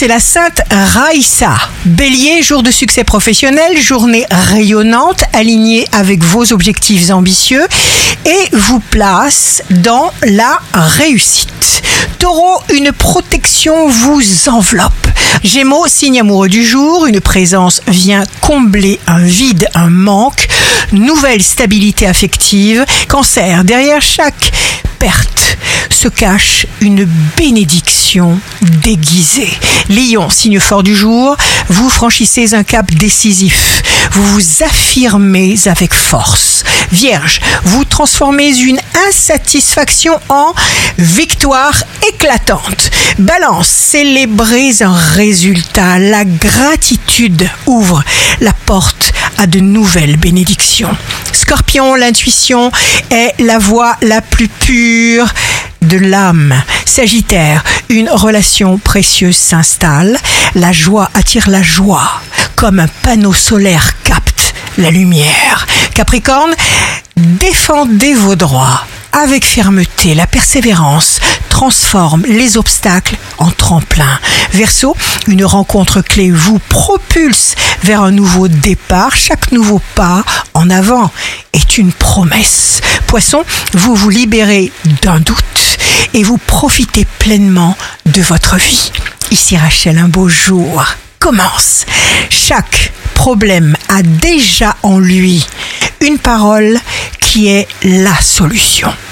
c'est la sainte Raïssa. Bélier, jour de succès professionnel, journée rayonnante, alignée avec vos objectifs ambitieux et vous place dans la réussite. Taureau, une protection vous enveloppe. Gémeaux, signe amoureux du jour, une présence vient combler un vide, un manque, nouvelle stabilité affective. Cancer, derrière chaque perte se cache une bénédiction déguisée. Lion, signe fort du jour, vous franchissez un cap décisif. Vous vous affirmez avec force. Vierge, vous transformez une insatisfaction en victoire éclatante. Balance, célébrez un résultat. La gratitude ouvre la porte à de nouvelles bénédictions. Scorpion, l'intuition est la voie la plus pure de l'âme. Sagittaire, une relation précieuse s'installe. La joie attire la joie, comme un panneau solaire capte la lumière. Capricorne, défendez vos droits avec fermeté. La persévérance transforme les obstacles en tremplin. Verseau, une rencontre clé vous propulse vers un nouveau départ. Chaque nouveau pas en avant est une promesse. Poisson, vous vous libérez d'un doute et vous profitez pleinement de votre vie. Ici Rachel, un beau jour commence. Chaque problème a déjà en lui une parole qui est la solution.